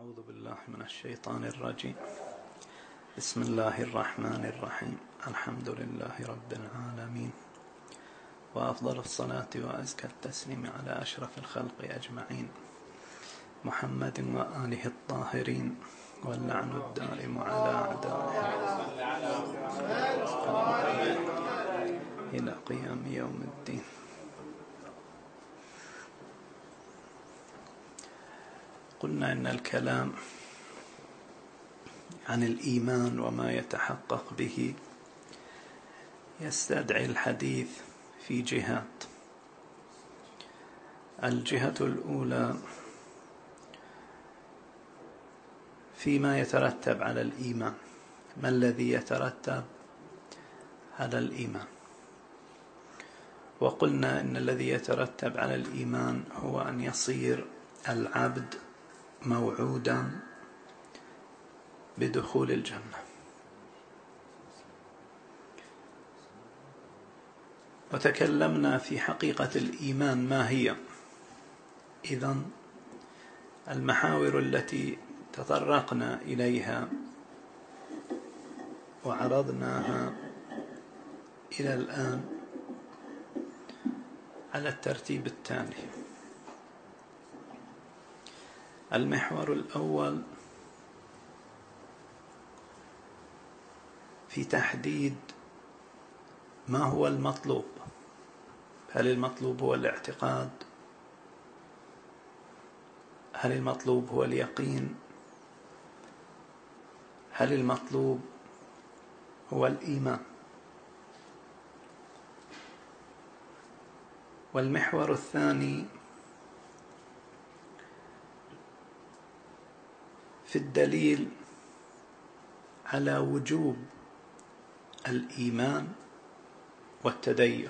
أعوذ بالله من الشيطان الرجيم. بسم الله الرحمن الرحيم. الحمد لله رب العالمين، وأفضل الصلاة وأزكى التسليم على أشرف الخلق أجمعين، محمد وآله الطاهرين، واللعن الدائم على أعدائهم إلى قيام يوم الدين. قلنا إن الكلام عن الإيمان وما يتحقق به يستدعي الحديث في جهات. الجهة الأولى فيما يترتب على الإيمان، ما الذي يترتب على الإيمان؟ وقلنا إن الذي يترتب على الإيمان هو أن يصير العبد موعودا بدخول الجنة. وتكلمنا في حقيقة الإيمان ما هي. إذن المحاور التي تطرقنا إليها وعرضناها إلى الآن على الترتيب التالي. المحور الأول في تحديد ما هو المطلوب. هل المطلوب هو الاعتقاد؟ هل المطلوب هو اليقين؟ هل المطلوب هو الإيمان؟ والمحور الثاني في الدليل على وجوب الإيمان والتدين،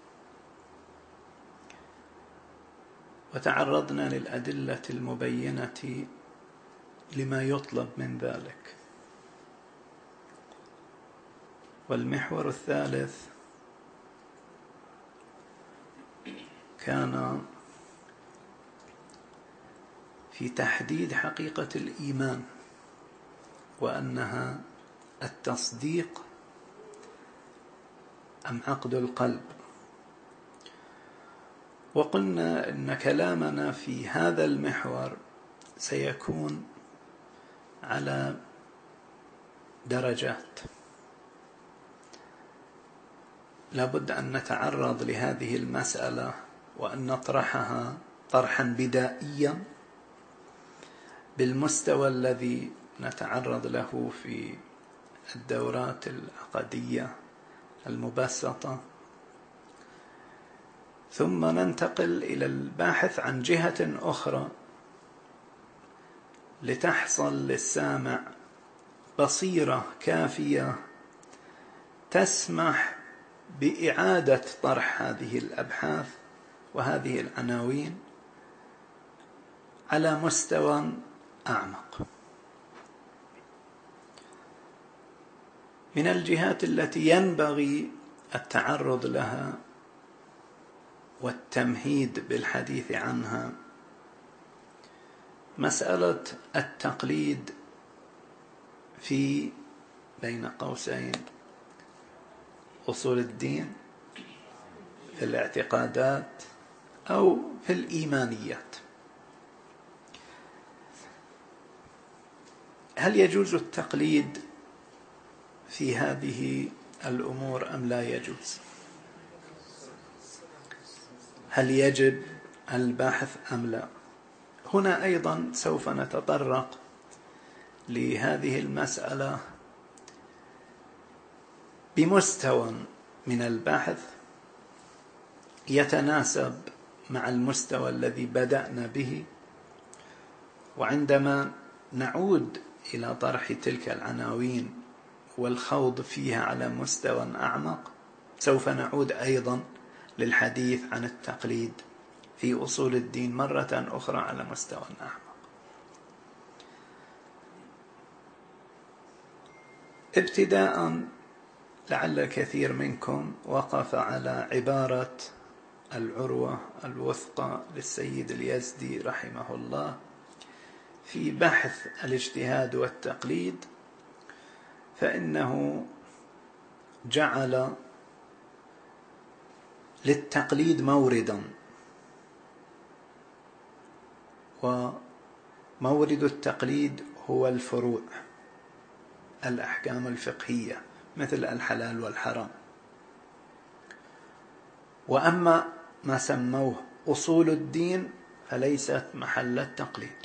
وتعرضنا للأدلة المبينة لما يطلب من ذلك. والمحور الثالث كان في تحديد حقيقة الإيمان، وأنها التصديق أم عقد القلب. وقلنا إن كلامنا في هذا المحور سيكون على درجات. لابد أن نتعرض لهذه المسألة وأن نطرحها طرحا بدائيا بالمستوى الذي نتعرض له في الدورات العقدية المبسطة، ثم ننتقل إلى الباحث عن جهة أخرى لتحصل للسامع بصيرة كافية تسمح بإعادة طرح هذه الأبحاث وهذه العناوين على مستوى أعمق. من الجهات التي ينبغي التعرض لها والتمهيد بالحديث عنها مسألة التقليد في بين قوسين أصول الدين، في الاعتقادات أو في الإيمانيات. هل يجوز التقليد في هذه الأمور أم لا يجوز؟ هل يجب البحث أم لا؟ هنا أيضا سوف نتطرق لهذه المسألة بمستوى من البحث يتناسب مع المستوى الذي بدأنا به، وعندما نعود إلى طرح تلك العناوين والخوض فيها على مستوى أعمق سوف نعود أيضا للحديث عن التقليد في أصول الدين مرة أخرى على مستوى أعمق. ابتداء، لعل الكثير منكم وقف على عبارة العروة الوثقى للسيد اليزدي رحمه الله في بحث الاجتهاد والتقليد فإنه جعل للتقليد موردا، ومورد التقليد هو الفروع، الأحكام الفقهية مثل الحلال والحرام. وأما ما سموه أصول الدين فليست محل التقليد.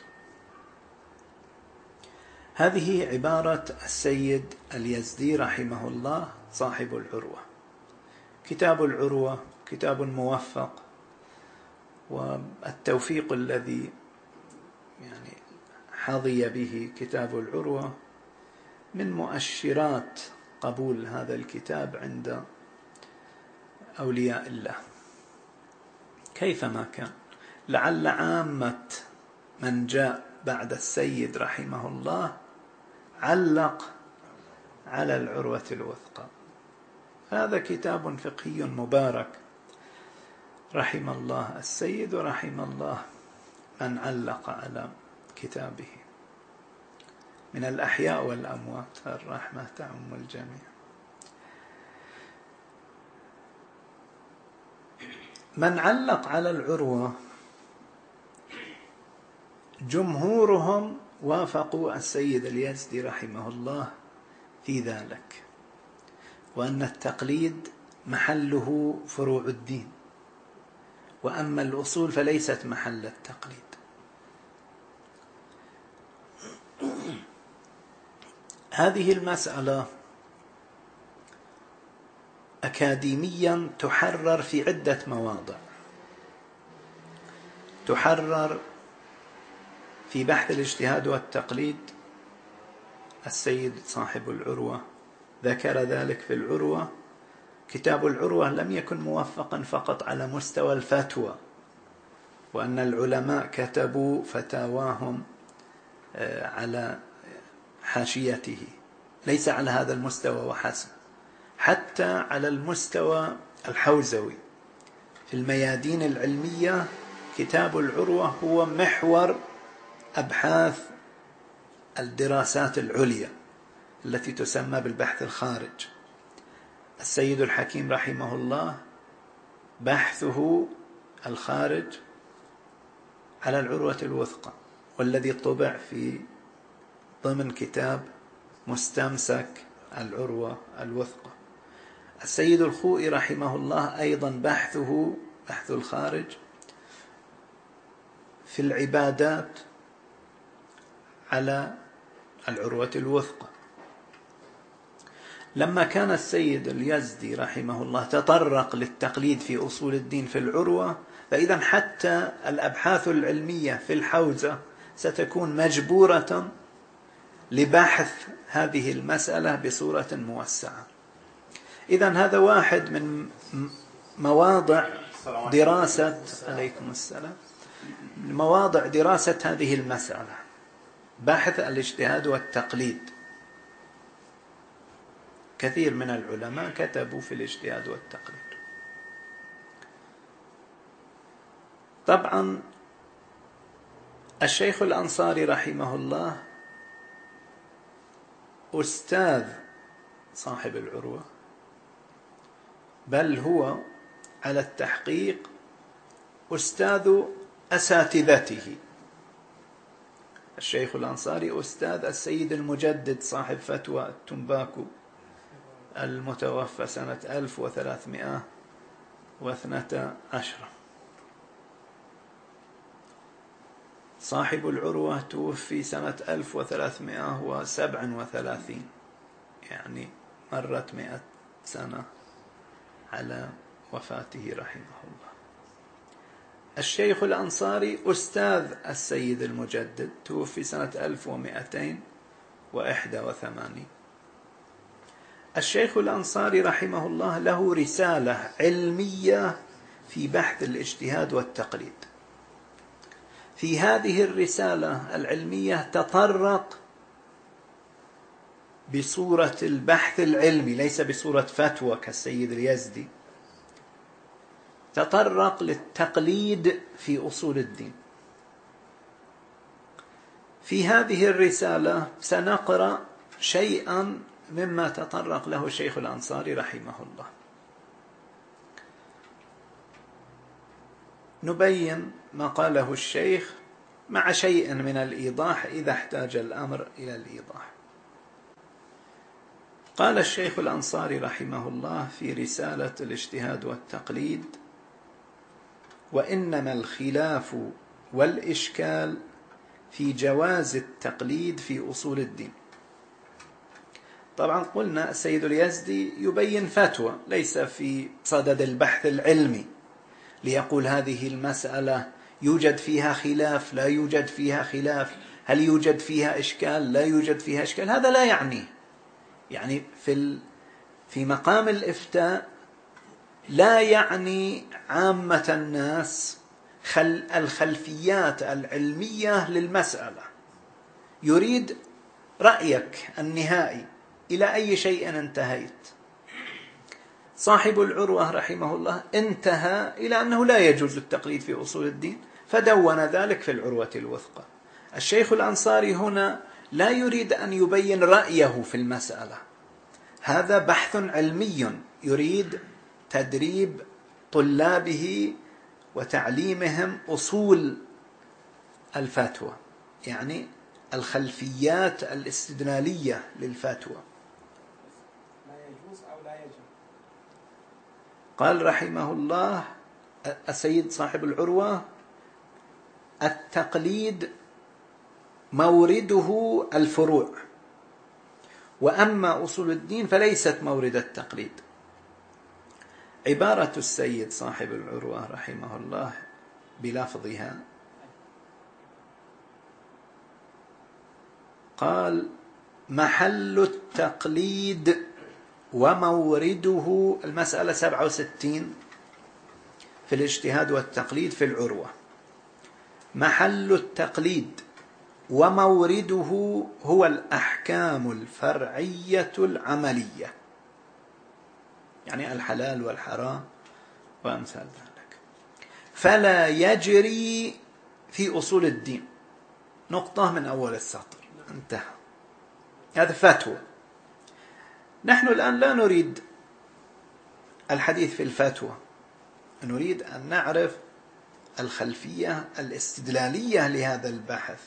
هذه عبارة السيد اليزدي رحمه الله صاحب العروة. كتاب العروة كتاب موفق، والتوفيق الذي حظي به كتاب العروة من مؤشرات قبول هذا الكتاب عند أولياء الله. كيفما كان، لعل عامة من جاء بعد السيد رحمه الله علق على العروة الوثقى. هذا كتاب فقهي مبارك، رحم الله السيد ورحم الله من علق على كتابه. من الأحياء والأموات الرحمة تعم الجميع. من علق على العروة جمهورهم وافقوا السيد اليزدي رحمه الله في ذلك، وأن التقليد محله فروع الدين، وأما الأصول فليست محل التقليد. هذه المسألة أكاديميا تحرر في عدة مواضع. تحرر في بحث الاجتهاد والتقليد، السيد صاحب العروة ذكر ذلك في العروة. كتاب العروة لم يكن موفقا فقط على مستوى الفتوى، وأن العلماء كتبوا فتاواهم على حاشيته، ليس على هذا المستوى وحسب، حتى على المستوى الحوزوي في الميادين العلمية. كتاب العروة هو محور أبحاث الدراسات العليا التي تسمى بالبحث الخارج. السيد الحكيم رحمه الله بحثه الخارج على العروة الوثقى، والذي طبع في ضمن كتاب مستمسك العروة الوثقى. السيد الخوئي رحمه الله أيضا بحثه بحث الخارج في العبادات على العروة الوثقى. لما كان السيد اليزدي رحمه الله تطرق للتقليد في أصول الدين في العروة، فإذا حتى الأبحاث العلمية في الحوزة ستكون مجبورة لبحث هذه المسألة بصورة موسعة. إذن هذا واحد من مواضع دراسة عليكم السلام، مواضع دراسة هذه المسألة، بحث الاجتهاد والتقليد. كثير من العلماء كتبوا في الاجتهاد والتقليد. طبعا الشيخ الأنصاري رحمه الله أستاذ صاحب العروة، بل هو على التحقيق أستاذ أساتذته. الشيخ الأنصاري أستاذ السيد المجدد صاحب فتوى التنباكو المتوفى سنة 1312. صاحب العروة توفي سنة 1337، يعني مرت 100 سنة على وفاته رحمه الله. الشيخ الأنصاري أستاذ السيد المجدد توفي سنة 1281. الشيخ الأنصاري رحمه الله له رسالة علمية في بحث الاجتهاد والتقليد. في هذه الرسالة العلمية تطرق بصورة البحث العلمي، ليس بصورة فتوى كالسيد اليزدي، تطرق للتقليد في أصول الدين. في هذه الرسالة سنقرأ شيئا مما تطرق له الشيخ الأنصاري رحمه الله. نبين ما قاله الشيخ مع شيء من الإيضاح إذا احتاج الأمر إلى الإيضاح. قال الشيخ الأنصاري رحمه الله في رسالة الاجتهاد والتقليد: وإنما الخلاف والإشكال في جواز التقليد في أصول الدين. طبعا قلنا السيد اليزدي يبين فتوى ليس في صدد البحث العلمي ليقول هذه المسألة يوجد فيها خلاف، لا يوجد فيها خلاف، هل يوجد فيها إشكال، لا يوجد فيها إشكال. هذا لا يعني في مقام الإفتاء لا يعني عامة الناس الخلفيات العلمية للمسألة، يريد رأيك النهائي إلى أي شيء انتهيت. صاحب العروة رحمه الله انتهى إلى أنه لا يجوز التقليد في أصول الدين، فدون ذلك في العروة الوثقى. الشيخ الأنصاري هنا لا يريد أن يبين رأيه في المسألة، هذا بحث علمي يريد تدريب طلابه وتعليمهم أصول الفتوى، يعني الخلفيات الاستدلالية للفتوى. لا يجوز أو لا يجب. قال رحمه الله السيد صاحب العروة: التقليد مورده الفروع، وأما أصول الدين فليست مورد التقليد. عبارة السيد صاحب العروة رحمه الله بلفظها قال: محل التقليد ومورده، المسألة 67 في الاجتهاد والتقليد في العروة. محل التقليد ومورده هو الأحكام الفرعية العملية، يعني الحلال والحرام وأمثال ذلك، فلا يجري في أصول الدين. نقطة من أول السطر، انتهى. هذا فتوى. نحن الآن لا نريد الحديث في الفتوى، نريد أن نعرف الخلفية الاستدلالية لهذا البحث.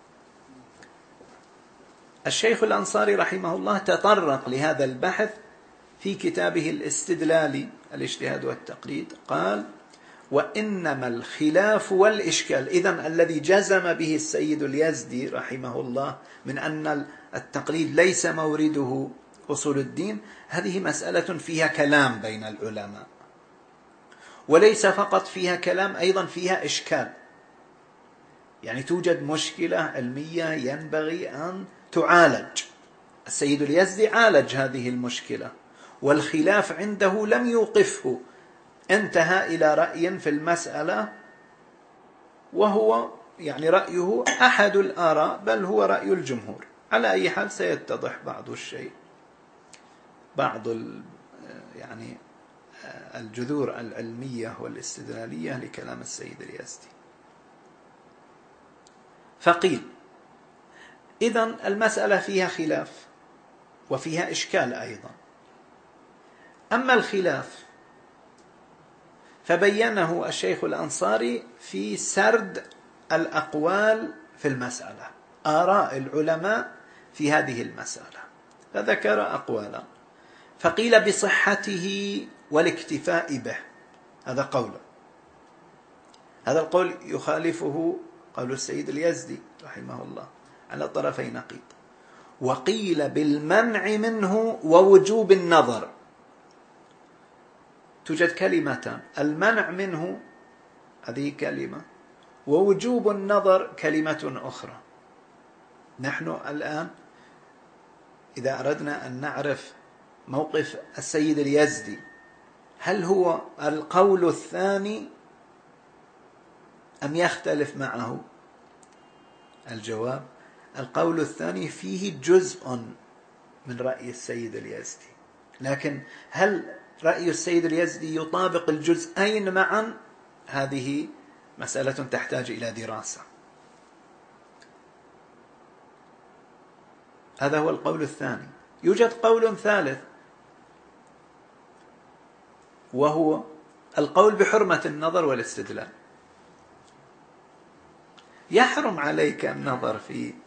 الشيخ الأنصاري رحمه الله تطرق لهذا البحث في كتابه الاستدلالي الاجتهاد والتقليد. قال: وإنما الخلاف والإشكال. إذن الذي جزم به السيد اليزدي رحمه الله من أن التقليد ليس مورده أصول الدين، هذه مسألة فيها كلام بين العلماء، وليس فقط فيها كلام، أيضا فيها إشكال، يعني توجد مشكلة علمية ينبغي أن تعالج. السيد اليزدي عالج هذه المشكلة، والخلاف عنده لم يوقفه، انتهى إلى رأي في المسألة، وهو يعني رأيه أحد الآراء، بل هو رأي الجمهور. على أي حال سيتضح بعض الشيء، بعض يعني الجذور العلمية والاستدلالية لكلام السيد اليزدي. فقيل: إذن المسألة فيها خلاف وفيها إشكال أيضا. أما الخلاف فبينه الشيخ الأنصاري في سرد الأقوال في المسألة، آراء العلماء في هذه المسألة، فذكر أقوالا. فقيل بصحته والاكتفاء به، هذا قول، هذا القول يخالفه قول السيد اليزدي رحمه الله على طرفي نقيض. وقيل بالمنع منه ووجوب النظر. توجد كلمتان، المنع منه هذه كلمة، ووجوب النظر كلمة أخرى. نحن الآن إذا أردنا أن نعرف موقف السيد اليزدي، هل هو القول الثاني أم يختلف معه؟ الجواب: القول الثاني فيه جزء من رأي السيد اليزدي، لكن هل رأي السيد اليزدي يطابق الجزئين معا؟ هذه مسألة تحتاج إلى دراسة. هذا هو القول الثاني. يوجد قول ثالث، وهو القول بحرمة النظر والاستدلال. يحرم عليك النظر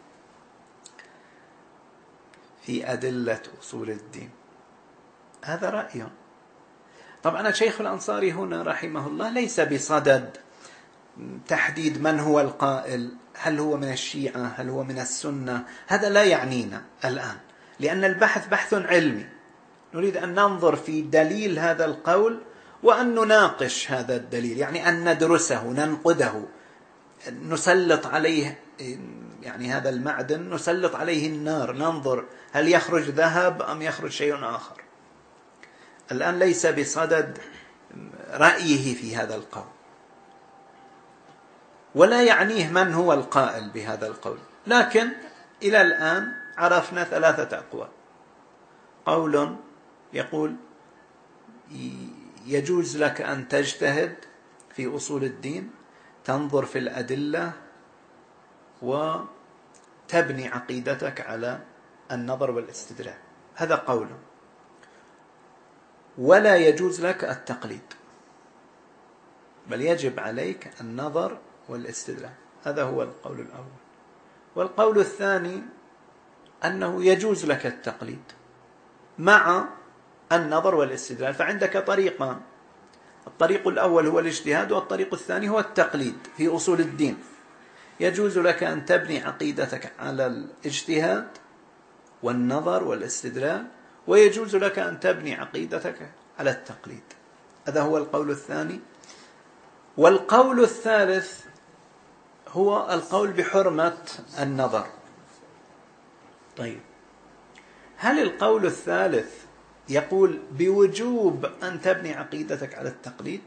في أدلة أصول الدين، هذا رأي. طبعا الشيخ الأنصاري هنا رحمه الله ليس بصدد تحديد من هو القائل، هل هو من الشيعة، هل هو من السنة، هذا لا يعنينا الآن، لأن البحث بحث علمي، نريد أن ننظر في دليل هذا القول وأن نناقش هذا الدليل، يعني أن ندرسه، ننقده، نسلط عليه، يعني هذا المعدن نسلط عليه النار، ننظر هل يخرج ذهب أم يخرج شيء آخر. الآن ليس بصدد رأيه في هذا القول، ولا يعنيه من هو القائل بهذا القول. لكن إلى الآن عرفنا 3 أقوال. قول يقول يجوز لك أن تجتهد في أصول الدين، تنظر في الأدلة وتبني عقيدتك على النظر والاستدلال، هذا قول. ولا يجوز لك التقليد، بل يجب عليك النظر والاستدلال، هذا هو القول الأول. والقول الثاني أنه يجوز لك التقليد مع النظر والاستدلال. فعندك طريقان، الطريق الأول هو الاجتهاد، والطريق الثاني هو التقليد في أصول الدين. يجوز لك أن تبني عقيدتك على الاجتهاد والنظر والاستدلال، ويجوز لك أن تبني عقيدتك على التقليد، هذا هو القول الثاني. والقول الثالث هو القول بحرمة النظر. طيب، هل القول الثالث يقول بوجوب أن تبني عقيدتك على التقليد؟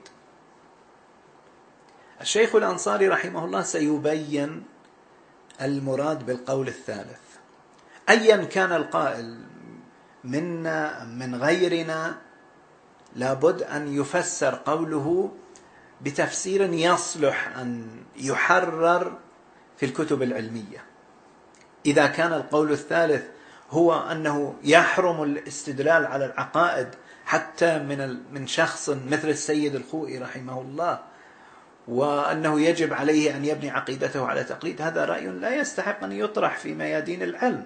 الشيخ الأنصاري رحمه الله سيبين المراد بالقول الثالث. أيا كان القائل منا من غيرنا، لابد أن يفسر قوله بتفسير يصلح أن يحرر في الكتب العلمية. إذا كان القول الثالث هو أنه يحرم الاستدلال على العقائد حتى من شخص مثل السيد الخوئي رحمه الله، وأنه يجب عليه أن يبني عقيدته على تقليد، هذا رأي لا يستحق أن يطرح في ميادين العلم،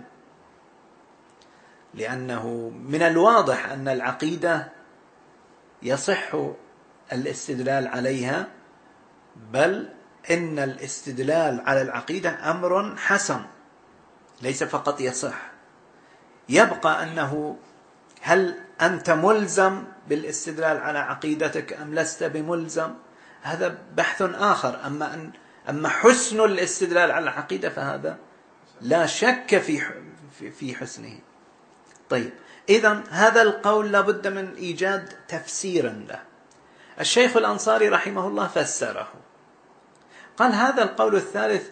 لأنه من الواضح أن العقيدة يصح الاستدلال عليها، بل إن الاستدلال على العقيدة أمر حسن، ليس فقط يصح. يبقى أنه هل أنت ملزم بالاستدلال على عقيدتك أم لست بملزم، هذا بحث آخر. أما حسن الاستدلال على العقيدة فهذا لا شك في حسنه. طيب، إذن هذا القول لابد من إيجاد تفسير له. الشيخ الأنصاري رحمه الله فسره، قال هذا القول الثالث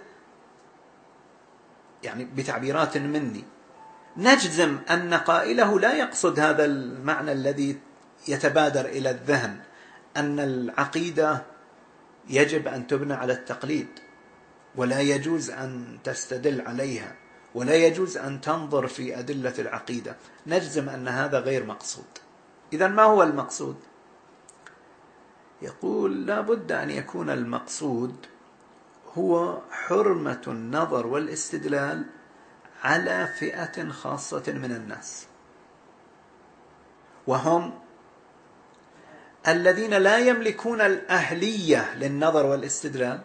يعني بتعبيرات مني نجزم أن قائله لا يقصد هذا المعنى الذي يتبادر إلى الذهن، أن العقيدة يجب أن تبنى على التقليد، ولا يجوز أن تستدل عليها، ولا يجوز أن تنظر في أدلة العقيدة. نجزم أن هذا غير مقصود. إذن ما هو المقصود؟ يقول لا بد أن يكون المقصود هو حرمة النظر والاستدلال على فئة خاصة من الناس، وهم الذين لا يملكون الأهلية للنظر والاستدلال،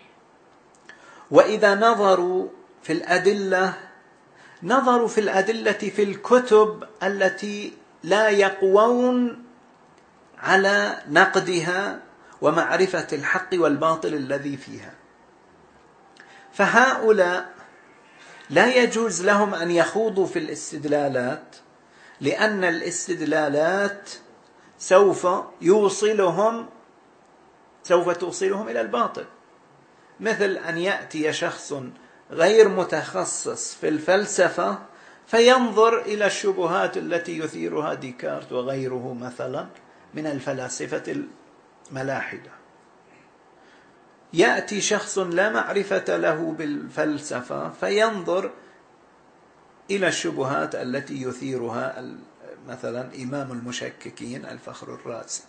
وإذا نظروا في الأدلة نظروا في الأدلة في الكتب التي لا يقوون على نقدها ومعرفة الحق والباطل الذي فيها. فهؤلاء لا يجوز لهم أن يخوضوا في الاستدلالات، لأن الاستدلالات سوف توصلهم إلى الباطل. مثل أن يأتي شخص غير متخصص في الفلسفة فينظر إلى الشبهات التي يثيرها ديكارت وغيره مثلا من الفلاسفة الملاحدة. يأتي شخص لا معرفة له بالفلسفة فينظر إلى الشبهات التي يثيرها مثلا إمام المشككين الفخر الرازي.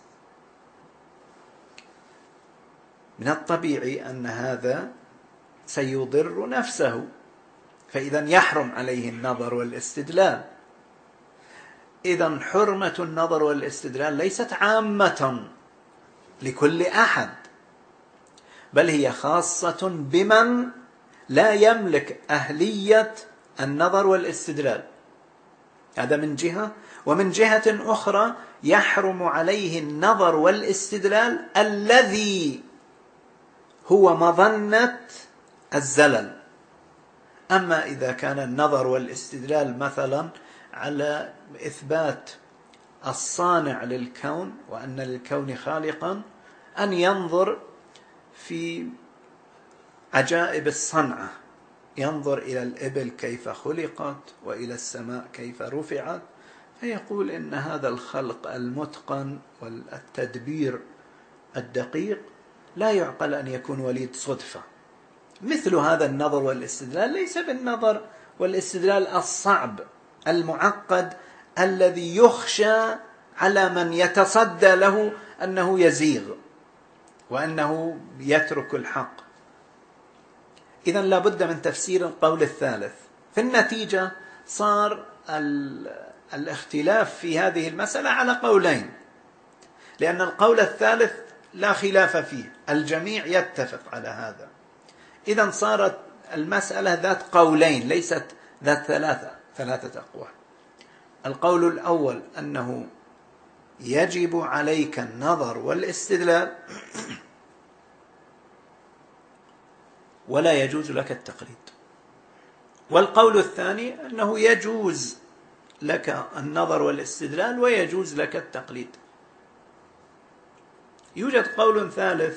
من الطبيعي أن هذا سيضر نفسه، فإذا يحرم عليه النظر والاستدلال. إذا حرمة النظر والاستدلال ليست عامة لكل أحد، بل هي خاصة بمن لا يملك أهلية النظر والاستدلال. هذا من جهة. ومن جهة أخرى يحرم عليه النظر والاستدلال الذي هو مظنة الزلل. أما إذا كان النظر والاستدلال مثلا على إثبات الصانع للكون وأن للكون خالقا، أن ينظر في عجائب الصنعة، ينظر إلى الإبل كيف خلقت وإلى السماء كيف رفعت، فيقول إن هذا الخلق المتقن والتدبير الدقيق لا يعقل أن يكون وليد صدفة. مثل هذا النظر والاستدلال ليس بالنظر والاستدلال الصعب المعقد الذي يخشى على من يتصدى له أنه يزيغ وأنه يترك الحق. إذن لا بد من تفسير القول الثالث. في النتيجة صار الاختلاف في هذه المسألة على قولين، لأن القول الثالث لا خلاف فيه، الجميع يتفق على هذا. إذن صارت المسألة ذات قولين ليست ذات ثلاثة أقوال. القول الأول أنه يجب عليك النظر والاستدلال ولا يجوز لك التقليد. والقول الثاني أنه يجوز لك النظر والاستدلال ويجوز لك التقليد. يوجد قول ثالث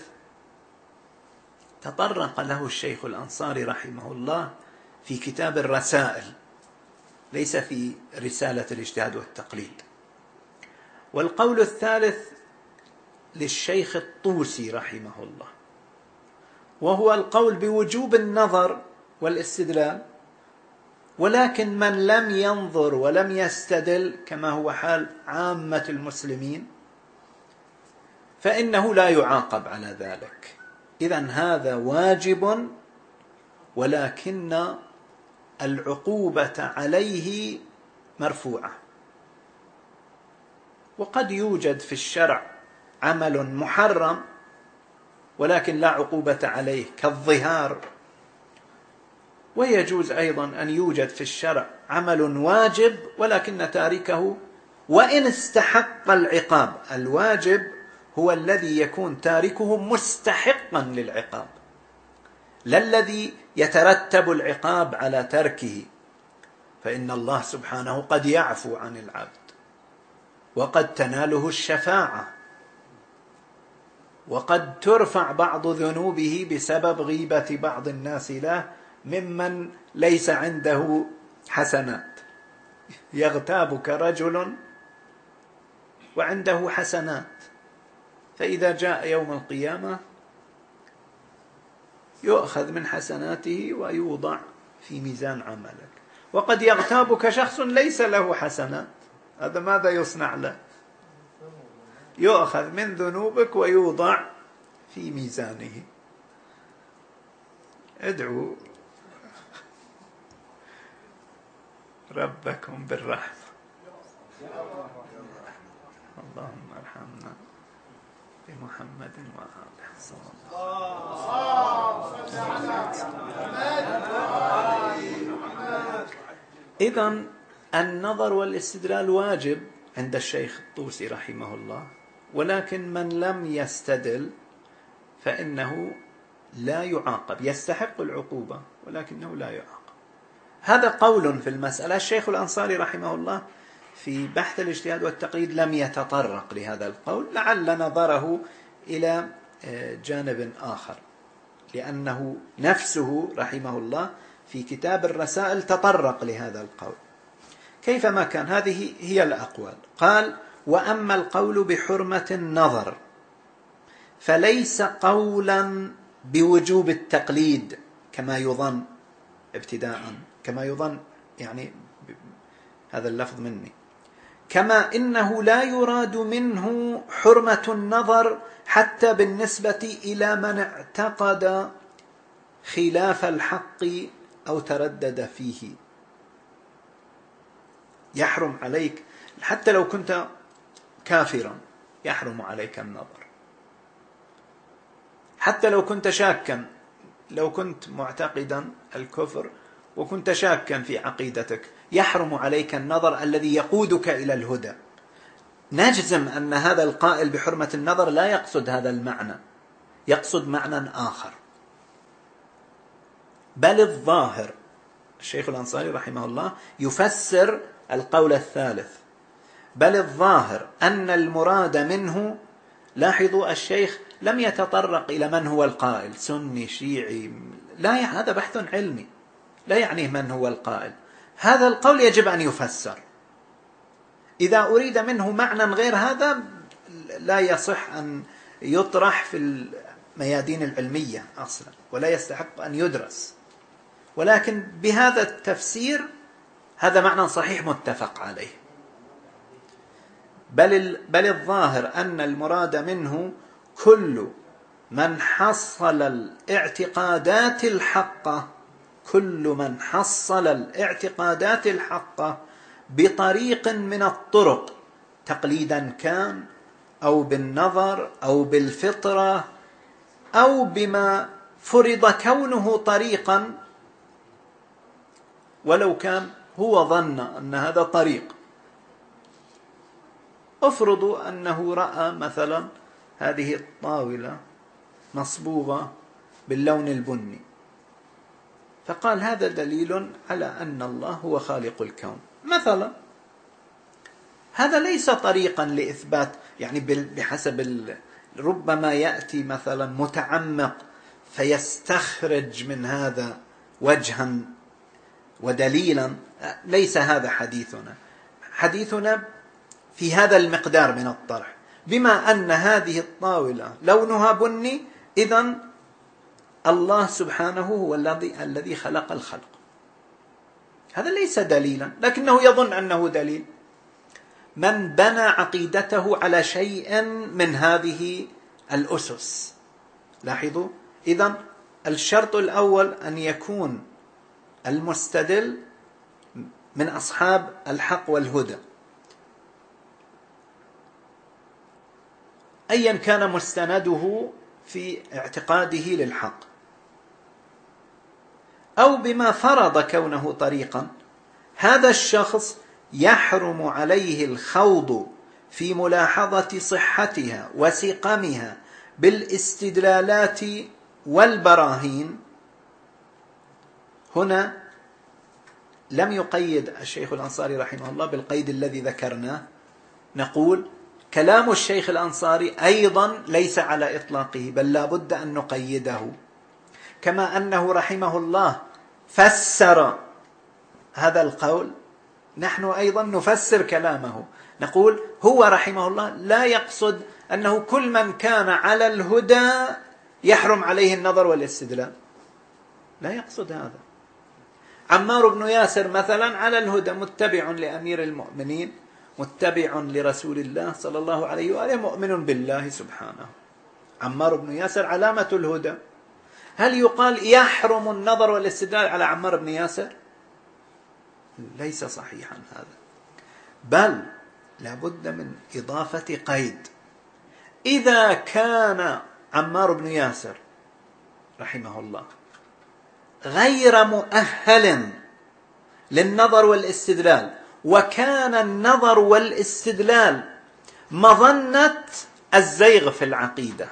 تطرق له الشيخ الأنصاري رحمه الله في كتاب الرسائل، ليس في رسالة الاجتهاد والتقليد. والقول الثالث للشيخ الطوسي رحمه الله، وهو القول بوجوب النظر والاستدلال، ولكن من لم ينظر ولم يستدل كما هو حال عامة المسلمين فإنه لا يعاقب على ذلك. إذن هذا واجب، ولكن العقوبة عليه مرفوعة. وقد يوجد في الشرع عمل محرم ولكن لا عقوبة عليه كالظهار، ويجوز أيضا أن يوجد في الشرع عمل واجب ولكن تاركه وإن استحق العقاب. الواجب هو الذي يكون تاركه مستحقا للعقاب، لا الذي يترتب العقاب على تركه، فإن الله سبحانه قد يعفو عن العبد وقد تناله الشفاعة وقد ترفع بعض ذنوبه بسبب غيبة بعض الناس له ممن ليس عنده حسنات. يغتابك رجل وعنده حسنات، فإذا جاء يوم القيامة يؤخذ من حسناته ويوضع في ميزان عملك. وقد يغتابك شخص ليس له حسنات، هذا ماذا يصنع له؟ يؤخذ من ذنوبك ويوضع في ميزانه. ادعوا ربكم بالرحمة. اللهم ارحمنا بمحمد وآله صلى الله عليه وسلم. إذن النظر والاستدلال واجب عند الشيخ الطوسي رحمه الله، ولكن من لم يستدل فإنه لا يعاقب، يستحق العقوبة ولكنه لا يعاقب. هذا قول في المسألة. الشيخ الأنصاري رحمه الله في بحث الاجتهاد والتقليد لم يتطرق لهذا القول، لعل نظره إلى جانب آخر، لأنه نفسه رحمه الله في كتاب الرسائل تطرق لهذا القول. كيفما كان هذه هي الأقوال. قال: وأما القول بحرمة النظر فليس قولا بوجوب التقليد كما يظن ابتداء، كما يظن يعني هذا اللفظ مني. كما إنه لا يراد منه حرمة النظر حتى بالنسبة إلى من اعتقد خلاف الحق أو تردد فيه. يحرم عليك حتى لو كنت كافرا، يحرم عليك النظر. حتى لو كنت شاكا، لو كنت معتقدا الكفر وكنت شاكا في عقيدتك، يحرم عليك النظر الذي يقودك إلى الهدى. نجزم أن هذا القائل بحرمة النظر لا يقصد هذا المعنى، يقصد معنى آخر. بل الظاهر، الشيخ الأنصاري رحمه الله يفسر القول الثالث، بل الظاهر أن المراد منه، لاحظوا الشيخ لم يتطرق إلى من هو القائل، سني شيعي، لا، هذا بحث علمي، لا يعنيه من هو القائل. هذا القول يجب أن يفسر. إذا أريد منه معنى غير هذا لا يصح أن يطرح في الميادين العلمية أصلا، ولا يستحق أن يدرس. ولكن بهذا التفسير هذا معنى صحيح متفق عليه. بل الظاهر أن المراد منه كل من حصل الاعتقادات الحقة، كل من حصل الاعتقادات الحقة بطريق من الطرق، تقليدا كان أو بالنظر أو بالفطرة أو بما فرض كونه طريقا، ولو كان هو ظن أن هذا طريق. افرضوا أنه رأى مثلا هذه الطاولة مصبوغة باللون البني، فقال هذا دليل على أن الله هو خالق الكون مثلا. هذا ليس طريقا لإثبات، يعني بحسب ربما يأتي مثلا متعمق فيستخرج من هذا وجها ودليلا. ليس هذا حديثنا. حديثنا في هذا المقدار من الطرح. بما أن هذه الطاولة لونها بني، إذن الله سبحانه هو الذي خلق الخلق. هذا ليس دليلا، لكنه يظن أنه دليل. من بنى عقيدته على شيء من هذه الأسس. لاحظوا، إذن الشرط الأول أن يكون المستدل من أصحاب الحق والهدى، أيا كان مستنده في اعتقاده للحق، أو بما فرض كونه طريقا. هذا الشخص يحرم عليه الخوض في ملاحظة صحتها وسقمها بالاستدلالات والبراهين. هنا لم يقيد الشيخ الأنصاري رحمه الله بالقيد الذي ذكرناه. نقول كلام الشيخ الأنصاري أيضا ليس على إطلاقه، بل لا بد أن نقيده. كما أنه رحمه الله فسر هذا القول، نحن أيضا نفسر كلامه. نقول هو رحمه الله لا يقصد أنه كل من كان على الهدى يحرم عليه النظر والاستدلال، لا يقصد هذا. عمار بن ياسر مثلا على الهدى، متبع لأمير المؤمنين، متبع لرسول الله صلى الله عليه وآله، مؤمن بالله سبحانه. عمار بن ياسر علامة الهدى. هل يقال يحرم النظر والاستدلال على عمار بن ياسر؟ ليس صحيحا هذا، بل لابد من إضافة قيد. إذا كان عمار بن ياسر رحمه الله غير مؤهل للنظر والاستدلال، وكان النظر والاستدلال مظنة الزيغ في العقيدة،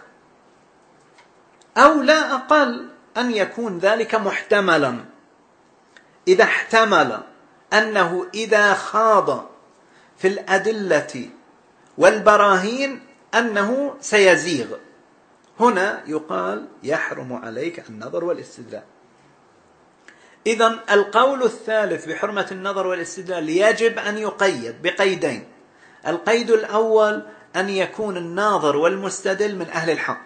أو لا أقل أن يكون ذلك محتملا، إذا احتمل أنه إذا خاض في الأدلة والبراهين أنه سيزيغ، هنا يقال يحرم عليك النظر والاستدلال. إذن القول الثالث بحرمة النظر والاستدلال يجب أن يقيد بقيدين. القيد الأول أن يكون الناظر والمستدل من أهل الحق،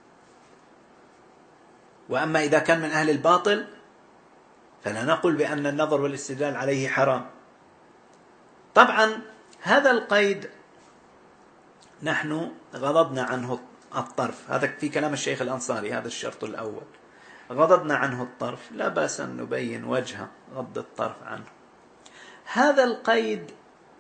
وأما إذا كان من أهل الباطل فلا نقول بأن النظر والاستدلال عليه حرام. طبعا هذا القيد نحن غضضنا عنه الطرف، هذا في كلام الشيخ الأنصاري، هذا الشرط الأول غضضنا عنه الطرف، لا بأس أن نبين وجه غض الطرف عنه. هذا القيد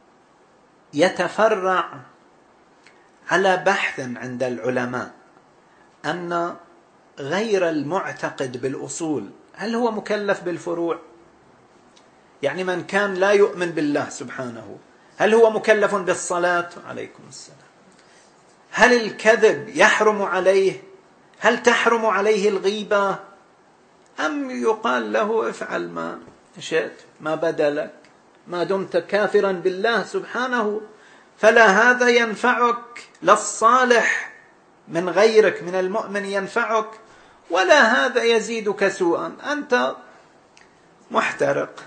يتفرع على بحث عند العلماء أن غير المعتقد بالأصول هل هو مكلف بالفروع؟ يعني من كان لا يؤمن بالله سبحانه هل هو مكلف بالصلاة؟ عليكم السلام. هل الكذب يحرم عليه؟ هل تحرم عليه الغيبة؟ أم يقال له افعل ما شئت ما بدا لك ما دمت كافرا بالله سبحانه، فلا هذا ينفعك، لا الصالح من غيرك من المؤمن ينفعك، ولا هذا يزيدك سوءا، أنت محترق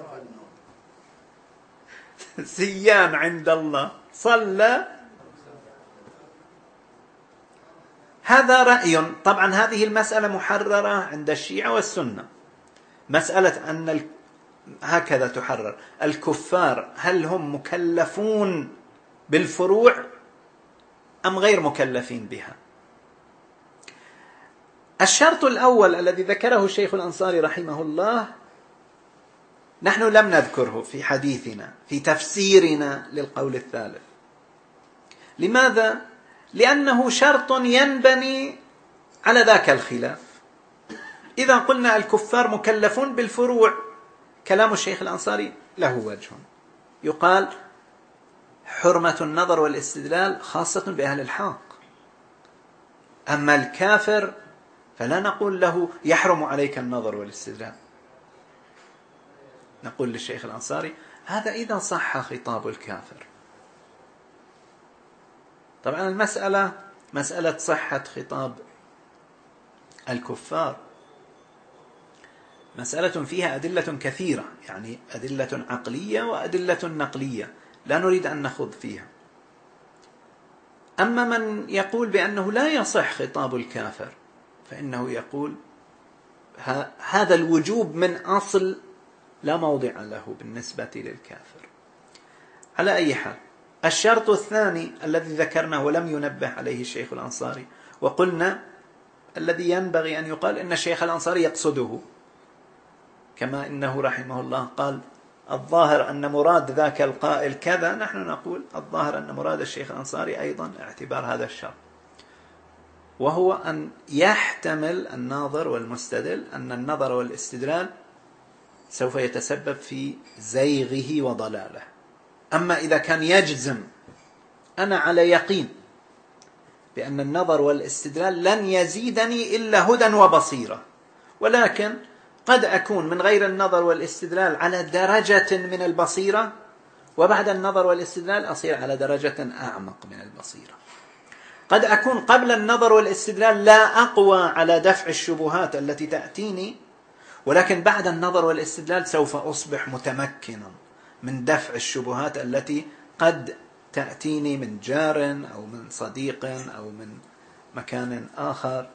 سيان عند الله صلى. هذا رأي. طبعا هذه المسألة محررة عند الشيعة والسنة، مسألة أن هكذا تحرر الكفار هل هم مكلفون بالفروع أم غير مكلفين بها. الشرط الأول الذي ذكره الشيخ الأنصاري رحمه الله نحن لم نذكره في حديثنا في تفسيرنا للقول الثالث. لماذا؟ لأنه شرط ينبني على ذاك الخلاف. إذا قلنا الكفار مكلفون بالفروع، كلام الشيخ الأنصاري له وجه، يقال حرمة النظر والاستدلال خاصة بأهل الحق، أما الكافر فلا نقول له يحرم عليك النظر والاستدلال. نقول للشيخ الأنصاري هذا إذا صح خطاب الكافر. طبعا المسألة مسألة صحة خطاب الكفار مسألة فيها أدلة كثيرة، يعني أدلة عقلية وأدلة نقلية لا نريد أن نخوض فيها. أما من يقول بأنه لا يصح خطاب الكافر فإنه يقول هذا الوجوب من أصل لا موضع له بالنسبة للكافر. على أي حال، الشرط الثاني الذي ذكرناه ولم ينبه عليه الشيخ الأنصاري، وقلنا الذي ينبغي أن يقال إن الشيخ الأنصاري يقصده، كما إنه رحمه الله قال الظاهر أن مراد ذاك القائل كذا، نحن نقول الظاهر أن مراد الشيخ الأنصاري أيضا اعتبار هذا الشرط، وهو أن يحتمل الناظر والمستدل أن النظر والاستدلال سوف يتسبب في زيغه وضلاله. أما إذا كان يجزم أنا على يقين بأن النظر والاستدلال لن يزيدني إلا هدى وبصيرة، ولكن قد أكون من غير النظر والاستدلال على درجة من البصيرة، وبعد النظر والاستدلال أصير على درجة أعمق من البصيرة. قد أكون قبل النظر والاستدلال لا أقوى على دفع الشبهات التي تأتيني، ولكن بعد النظر والاستدلال سوف أصبح متمكنا من دفع الشبهات التي قد تأتيني من جار أو من صديق أو من مكان آخر.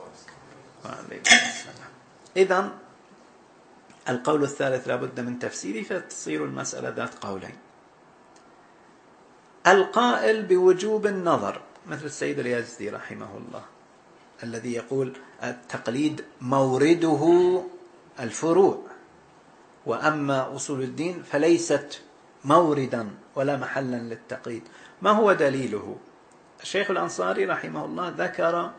إذن القول الثالث لا بد من تفسيره، فتصير المسألة ذات قولين. القائل بوجوب النظر مثل السيد اليزدي رحمه الله الذي يقول التقليد مورده الفروع، وأما أصول الدين فليست موردا ولا محلا للتقليد. ما هو دليله؟ الشيخ الأنصاري رحمه الله ذكر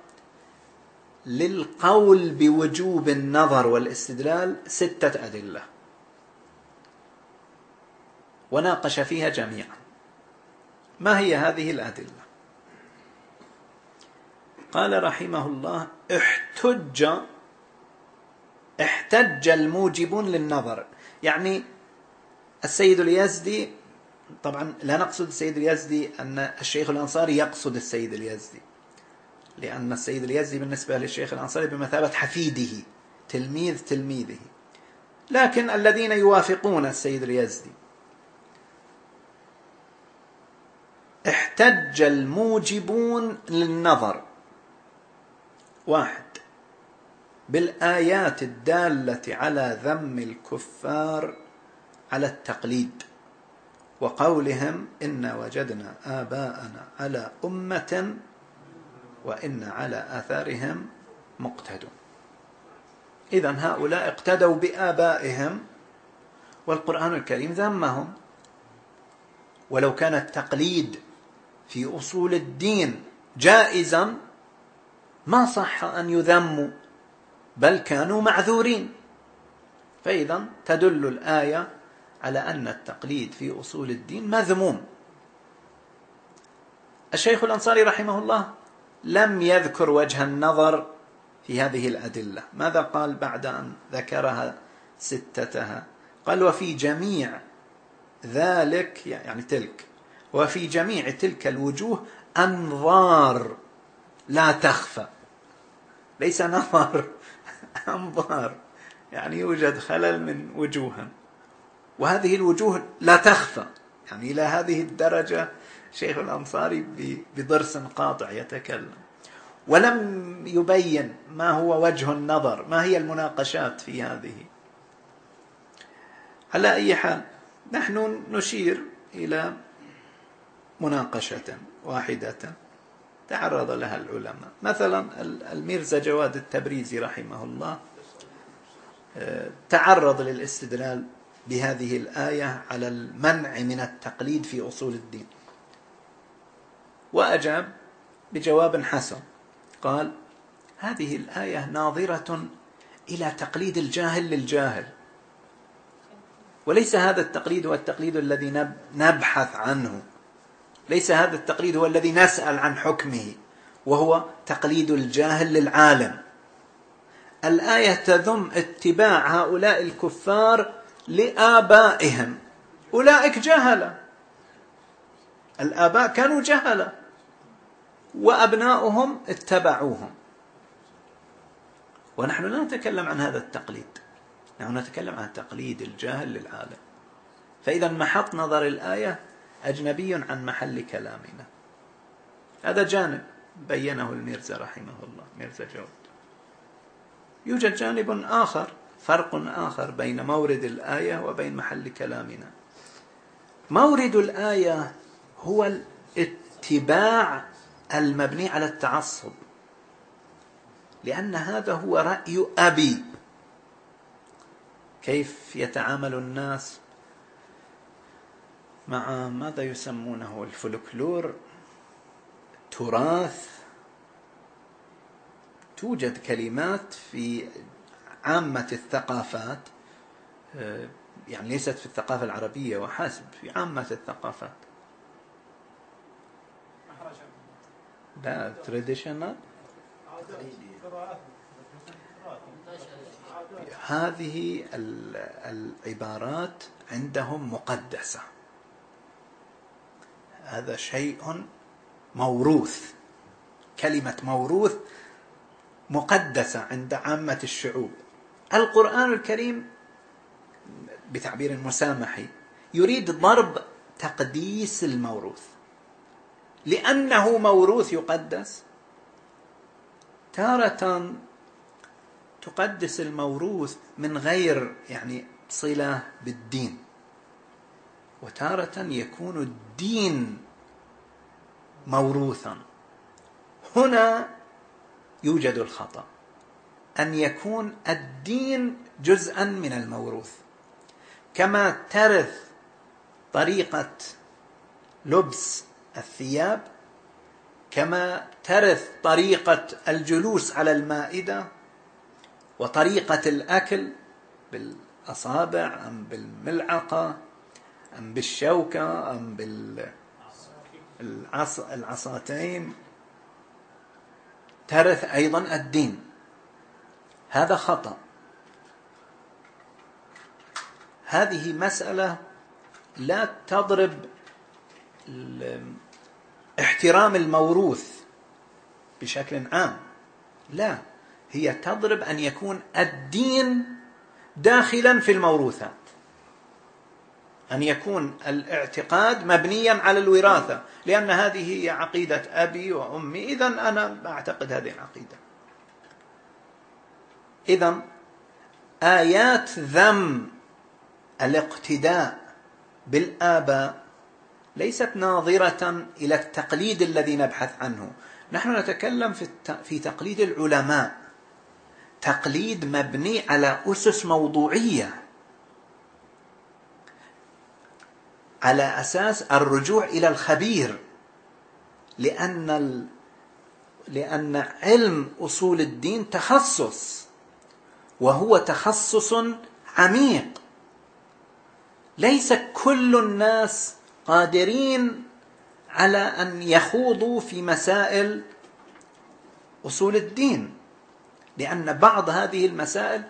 للقول بوجوب النظر والاستدلال 6 أدلة وناقش فيها جميعا. ما هي هذه الأدلة؟ قال رحمه الله احتج الموجبون للنظر. يعني السيد اليزدي، طبعا لا نقصد السيد اليزدي أن الشيخ الأنصاري يقصد السيد اليزدي، لأن السيد اليزدي بالنسبة للشيخ الأنصاري بمثابة حفيده تلميذ تلميذه، لكن الذين يوافقون السيد اليزدي احتج الموجبون للنظر: 1 بالآيات الدالة على ذم الكفار على التقليد وقولهم إن وجدنا آباءنا على أمة وإن على آثارهم مقتدون. إذن هؤلاء اقتدوا بآبائهم والقرآن الكريم ذمهم. ولو كان التقليد في أصول الدين جائزا ما صح أن يذموا، بل كانوا معذورين. فإذا تدل الآية على أن التقليد في أصول الدين مذموم. الشيخ الأنصاري رحمه الله لم يذكر وجه النظر في هذه الأدلة. ماذا قال بعد أن ذكرها ستتها؟ قال: وفي جميع ذلك، يعني تلك، وفي جميع تلك الوجوه أنظار لا تخفى. ليس نظر، أنظار، يعني يوجد خلل من وجوه، وهذه الوجوه لا تخفى. يعني إلى هذه الدرجة شيخ الأنصاري بضرس قاطع يتكلم، ولم يبين ما هو وجه النظر، ما هي المناقشات في هذه. على أي حال نحن نشير إلى مناقشة واحدة تعرض لها العلماء. مثلا الميرزا جواد التبريزي رحمه الله تعرض للاستدلال بهذه الآية على المنع من التقليد في أصول الدين، وأجاب بجواب حسن. قال: هذه الآية ناظرة إلى تقليد الجاهل للجاهل، وليس هذا التقليد هو التقليد الذي نبحث عنه، ليس هذا التقليد هو الذي نسأل عن حكمه، وهو تقليد الجاهل للعالم. الآية تذم اتباع هؤلاء الكفار لآبائهم. أولئك جهلة، الآباء كانوا جهلة وأبناؤهم اتبعوهم. ونحن لا نتكلم عن هذا التقليد، نحن نتكلم عن تقليد الجاهل للعالم. فإذا محط نظر الآية أجنبي عن محل كلامنا. هذا جانب بينه الميرزا رحمه الله، ميرزا جواد. يوجد جانب آخر، فرق آخر بين مورد الآية وبين محل كلامنا. مورد الآية هو الاتباع المبني على التعصب، لأن هذا هو رأي أبي. كيف يتعامل الناس مع ماذا يسمونه الفولكلور، تراث. توجد كلمات في عامة الثقافات، يعني ليست في الثقافة العربية وحسب، في عامة الثقافات. لا traditional، هذه العبارات عندهم مقدسة. هذا شيء موروث، كلمة موروث مقدسة عند عامة الشعوب. القرآن الكريم بتعبير مسامحي يريد ضرب تقديس الموروث، لأنه موروث يقدس. تارة تقدس الموروث من غير يعني صلة بالدين، وتارة يكون الدين موروثا. هنا يوجد الخطأ، أن يكون الدين جزءا من الموروث، كما ترث طريقة لبس الثياب، كما ترث طريقة الجلوس على المائدة، وطريقة الأكل بالأصابع أم بالملعقة أم بالشوكة أم بالعصاتين، ترث أيضا الدين. هذا خطأ. هذه مسألة لا تضرب احترام الموروث بشكل عام، لا، هي تضرب أن يكون الدين داخلا في الموروثات، أن يكون الاعتقاد مبنيا على الوراثة، لأن هذه هي عقيدة أبي وأمي، إذن أنا أعتقد هذه العقيدة. إذن آيات ذم الاقتداء بالآباء ليست ناظرة إلى التقليد الذي نبحث عنه. نحن نتكلم في تقليد العلماء، تقليد مبني على أسس موضوعية، على أساس الرجوع إلى الخبير، لأن علم أصول الدين تخصص، وهو تخصص عميق. ليس كل الناس قادرين على أن يخوضوا في مسائل أصول الدين، لأن بعض هذه المسائل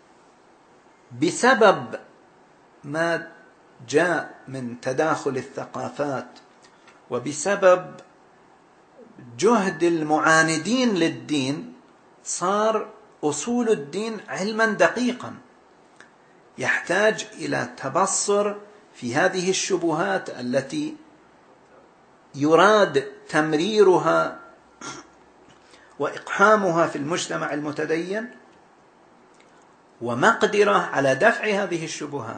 بسبب ما جاء من تداخل الثقافات وبسبب جهد المعاندين للدين صار أصول الدين علما دقيقا، يحتاج إلى تبصر في هذه الشبهات التي يراد تمريرها وإقحامها في المجتمع المتدين، ومقدرة على دفع هذه الشبهات.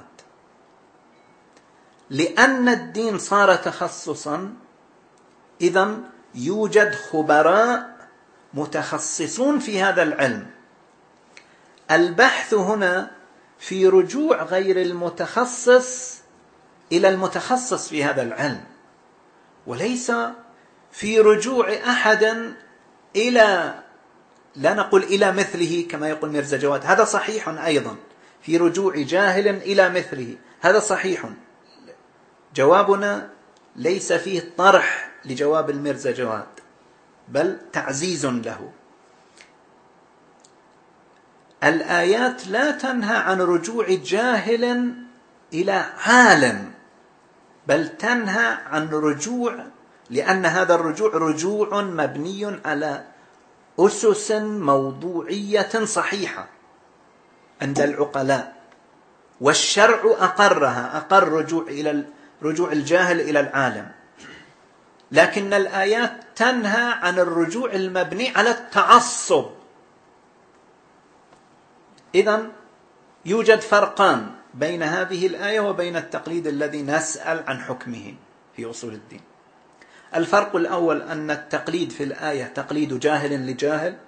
لأن الدين صار تخصصا، إذن يوجد خبراء متخصصون في هذا العلم. البحث هنا في رجوع غير المتخصص إلى المتخصص في هذا العلم، وليس في رجوع أحد إلى، لا نقول إلى مثله كما يقول ميرزا جواد، هذا صحيح أيضا، في رجوع جاهل إلى مثله، هذا صحيح. جوابنا ليس فيه طرح لجواب الميرزا جواد، بل تعزيز له. الآيات لا تنهى عن رجوع جاهل إلى عالم، بل تنهى عن رجوع، لأن هذا الرجوع رجوع مبني على أسس موضوعية صحيحة عند العقلاء، والشرع أقرها، أقر رجوع الجاهل إلى العالم. لكن الآيات تنهى عن الرجوع المبني على التعصب. إذن يوجد فرقان بين هذه الآية وبين التقليد الذي نسأل عن حكمه في أصول الدين. الفرق الأول أن التقليد في الآية تقليد جاهل لجاهل،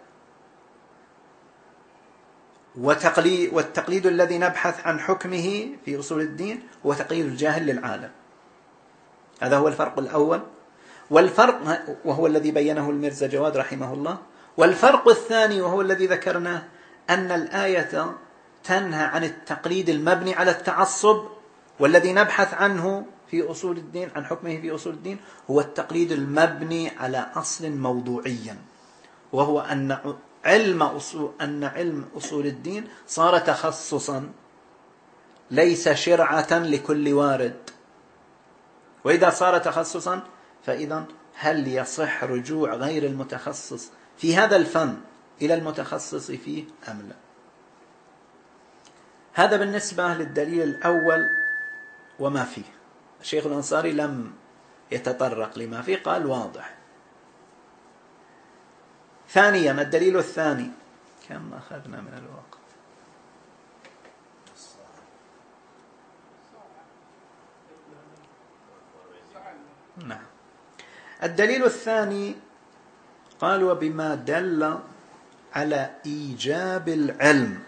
والتقليد الذي نبحث عن حكمه في أصول الدين هو تقليد الجاهل للعالم. هذا هو الفرق الأول، والفرق وهو الذي بينه الميرزا جواد رحمه الله. والفرق الثاني وهو الذي ذكرناه، أن الآية تنهى عن التقليد المبني على التعصب، والذي نبحث عنه في أصول الدين، عن حكمه في أصول الدين، هو التقليد المبني على أصل موضوعي، وهو أن علم أصول الدين صار تخصصا ليس شرعة لكل وارد. وإذا صار تخصصا فإذا هل يصح رجوع غير المتخصص في هذا الفن إلى المتخصص فيه أم لا؟ هذا بالنسبة للدليل الأول وما فيه. الشيخ الأنصاري لم يتطرق لما فيه، قال واضح. ثانيا الدليل الثاني، كم أخذنا من الوقت؟ نعم. الدليل الثاني قال وبما دل على إيجاب العلم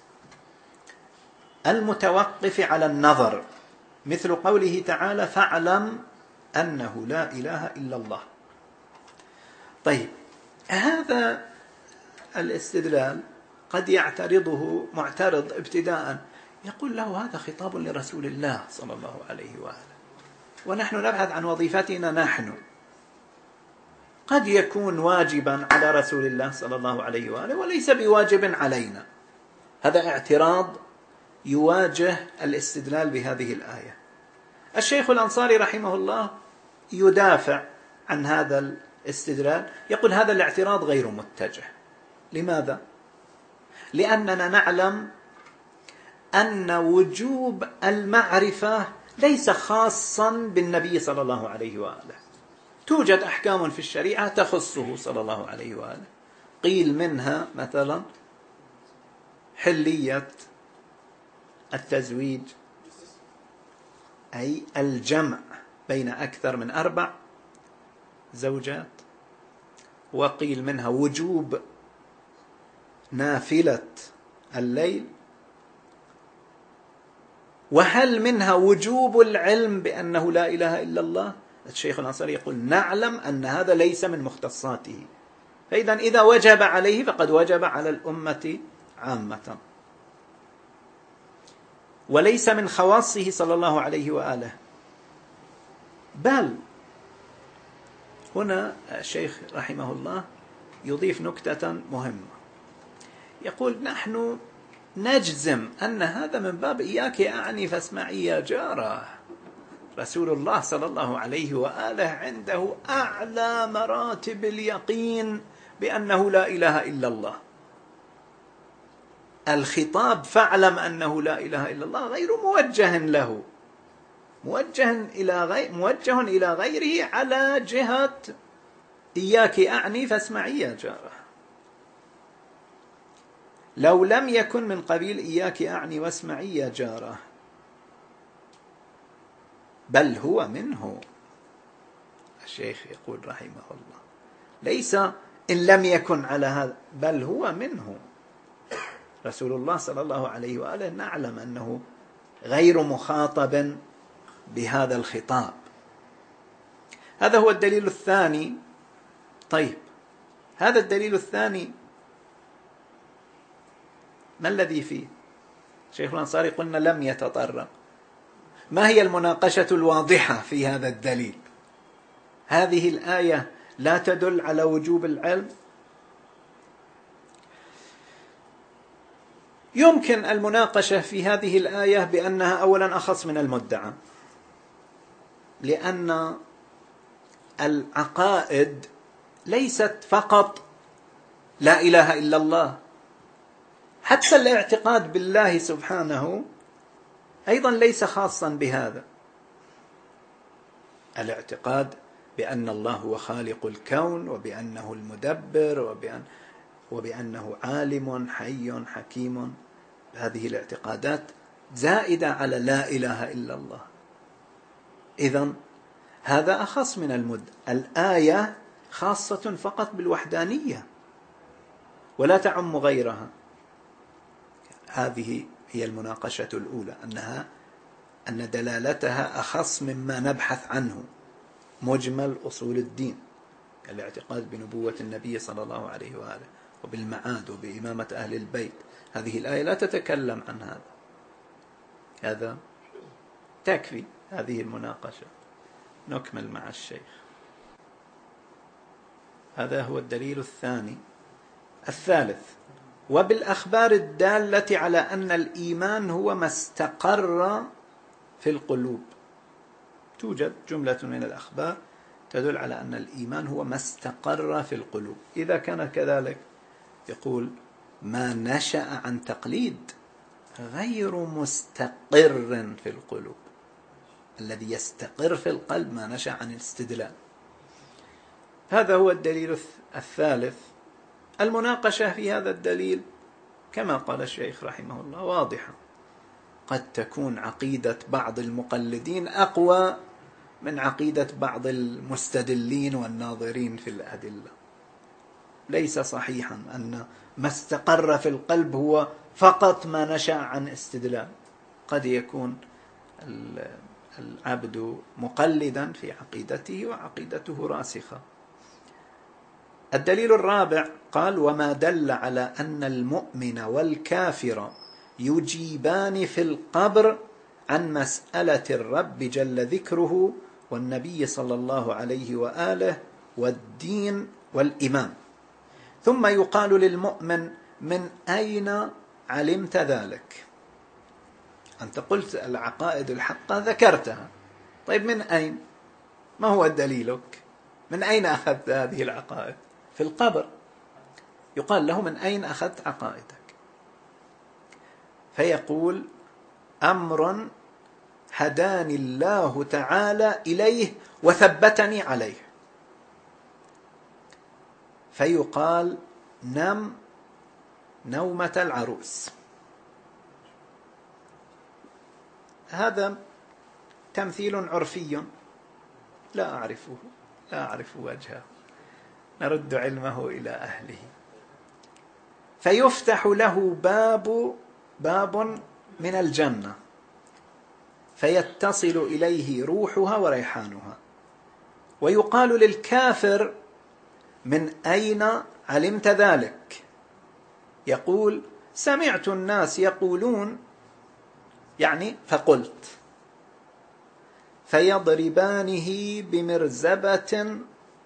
المتوقف على النظر، مثل قوله تعالى فاعلم أنه لا إله إلا الله. طيب، هذا الاستدلال قد يعترضه معترض ابتداء، يقول له هذا خطاب لرسول الله صلى الله عليه وآله، ونحن نبحث عن وظيفتنا نحن، قد يكون واجبا على رسول الله صلى الله عليه وآله وليس بواجب علينا. هذا اعتراض يواجه الاستدلال بهذه الآية. الشيخ الأنصاري رحمه الله يدافع عن هذا الاستدلال، يقول هذا الاعتراض غير متجه. لماذا؟ لأننا نعلم أن وجوب المعرفة ليس خاصا بالنبي صلى الله عليه وآله، توجد أحكام في الشريعة تخصه صلى الله عليه وآله، قيل منها مثلا حلية التزويج، أي الجمع بين أكثر من 4 زوجات، وقيل منها وجوب نافلة الليل، وهل منها وجوب العلم بأنه لا إله إلا الله؟ الشيخ الأنصاري يقول نعلم أن هذا ليس من مختصاته، فإذا إذا وجب عليه فقد وجب على الأمة عامة، وليس من خواصه صلى الله عليه وآله. بل هنا الشيخ رحمه الله يضيف نكتة مهمة، يقول نحن نجزم أن هذا من باب إياك أعني فاسمعي يا جارة. رسول الله صلى الله عليه وآله عنده أعلى مراتب اليقين بأنه لا إله إلا الله. الخطاب فاعلم أنه لا إله إلا الله غير موجه له، موجه إلى غيره على جهة إياك أعني فاسمعي يا جارة. لو لم يكن من قبيل إياك أعني واسمعي يا جارة، بل هو منه. الشيخ يقول رحمه الله ليس إن لم يكن على هذا، بل هو منه. رسول الله صلى الله عليه وآله نعلم أنه غير مخاطب بهذا الخطاب. هذا هو الدليل الثاني. طيب هذا الدليل الثاني ما الذي فيه؟ شيخ الأنصاري قلنا لم يتطرق. ما هي المناقشة الواضحة في هذا الدليل؟ هذه الآية لا تدل على وجوب العلم. يمكن المناقشة في هذه الآية بأنها أولا أخص من المدعى، لأن العقائد ليست فقط لا إله إلا الله، حتى الاعتقاد بالله سبحانه أيضا ليس خاصا بهذا. الاعتقاد بأن الله هو خالق الكون، وبأنه المدبر، وبأنه عالم حي حكيم، هذه الاعتقادات زائدة على لا إله إلا الله. إذن هذا أخص من الآية خاصة فقط بالوحدانية ولا تعم غيرها. هذه هي المناقشة الأولى، أن دلالتها أخص مما نبحث عنه، مجمل أصول الدين، الاعتقاد بنبوة النبي صلى الله عليه وآله وبالمعاد وبإمامة أهل البيت. هذه الآية لا تتكلم عن هذا. هذا تكفي هذه المناقشة. نكمل مع الشيخ. هذا هو الدليل الثاني. الثالث: وبالأخبار الدالة على أن الإيمان هو ما استقر في القلوب. توجد جملة من الأخبار تدل على أن الإيمان هو ما استقر في القلوب. إذا كان كذلك يقول ما نشأ عن تقليد غير مستقر في القلوب. الذي يستقر في القلب ما نشأ عن الاستدلال. هذا هو الدليل الثالث. المناقشة في هذا الدليل كما قال الشيخ رحمه الله واضحة. قد تكون عقيدة بعض المقلدين أقوى من عقيدة بعض المستدلين والناظرين في الأدلة. ليس صحيحا أن ما استقر في القلب هو فقط ما نشأ عن استدلال. قد يكون العبد مقلدا في عقيدته وعقيدته راسخة. الدليل الرابع قال: وما دل على أن المؤمن والكافر يجيبان في القبر عن مسألة الرب جل ذكره والنبي صلى الله عليه وآله والدين والإمام. ثم يقال للمؤمن: من أين علمت ذلك؟ أنت قلت العقائد الحقة ذكرتها، طيب من أين؟ ما هو دليلك؟ من أين أخذت هذه العقائد؟ في القبر. يقال له: من أين أخذت عقائدك؟ فيقول: أمر هداني الله تعالى إليه وثبتني عليه. فيقال: نم نومة العروس. هذا تمثيل عرفي لا أعرفه، لا أعرف وجهه، نرد علمه إلى أهله. فيفتح له باب من الجنة فيتصل إليه روحها وريحانها. ويقال للكافر: من أين علمت ذلك؟ يقول: سمعت الناس يقولون، يعني فقلت. فيضربانه بمرزبة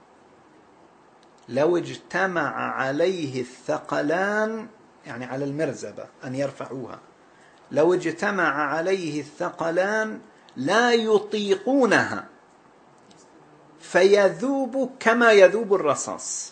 لو اجتمع عليه الثقلان، يعني على المرزبة أن يرفعوها، لو اجتمع عليه الثقلان لا يطيقونها فيذوب كما يذوب الرصاص.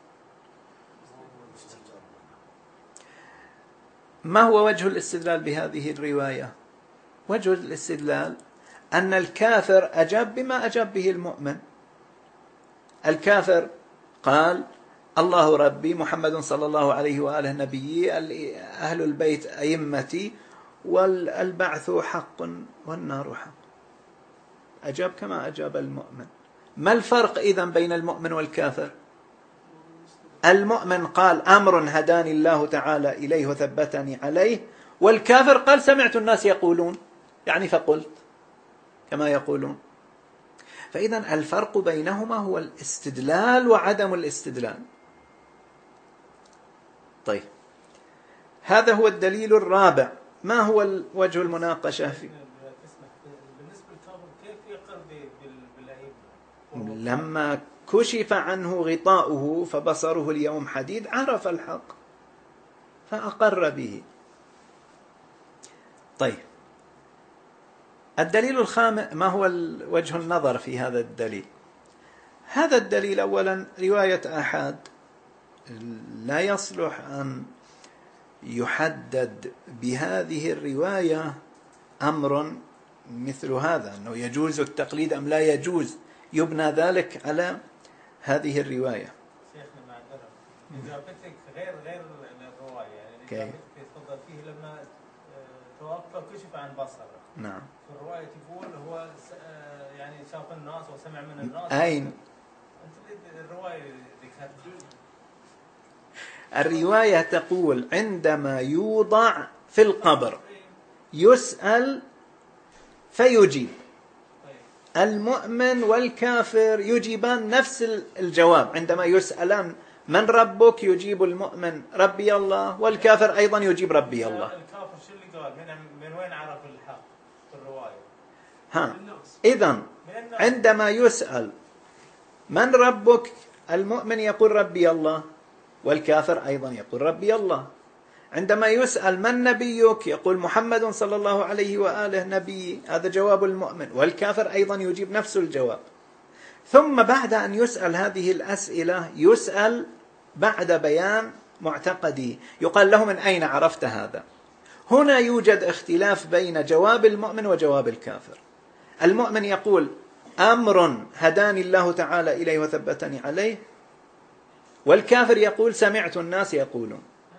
ما هو وجه الاستدلال بهذه الرواية؟ وجه الاستدلال أن الكافر أجاب بما أجاب به المؤمن. الكافر قال: الله ربي، محمد صلى الله عليه وآله نبيي، أهل البيت أئمتي، والبعث حق والنار حق. أجاب كما أجاب المؤمن. ما الفرق إذن بين المؤمن والكافر؟ المؤمن قال: أمر هداني الله تعالى إليه وثبتني عليه، والكافر قال: سمعت الناس يقولون، يعني فقلت كما يقولون. فإذن الفرق بينهما هو الاستدلال وعدم الاستدلال. طيب، هذا هو الدليل الرابع. ما هو وجه المناقشة فيه؟ بالنسبة للكافر كيف يقر بالأئمة؟ لما كشف عنه غطاؤه فبصره اليوم حديد عرف الحق فأقر به. طيب، الدليل الخامس. ما هو وجه النظر في هذا الدليل؟ هذا الدليل أولا رواية آحاد، لا يصلح أن يحدد بهذه الرواية أمر مثل هذا، أنه يجوز التقليد أم لا يجوز، يبنى ذلك على هذه الرواية. شيخنا معذرة، إجابتك غير الرواية، يعني إجابتك تفضل فيه لما توقف كشف عن بصره. نعم. في الرواية تقول هو يعني شاف الناس وسمع من الناس. أين؟ أنت الرواية ذكرت. الرواية تقول: عندما يوضع في القبر يسأل فيجيب. المؤمن والكافر يجيبان نفس الجواب. عندما يسألان من ربك يجيب المؤمن ربي الله، والكافر أيضا يجيب ربي الله. الكافر شو اللي قال؟ من وين عرف الحق في الرواية؟ إذن عندما يسأل من ربك، المؤمن يقول ربي الله، والكافر أيضا يقول ربي الله. عندما يسأل من نبيك، يقول محمد صلى الله عليه وآله نبي، هذا جواب المؤمن، والكافر أيضا يجيب نفس الجواب. ثم بعد أن يسأل هذه الأسئلة يسأل بعد بيان معتقده، يقال له: من أين عرفت هذا؟ هنا يوجد اختلاف بين جواب المؤمن وجواب الكافر. المؤمن يقول: أمر هداني الله تعالى إليه وثبتني عليه، والكافر يقول: سمعت الناس يقولون.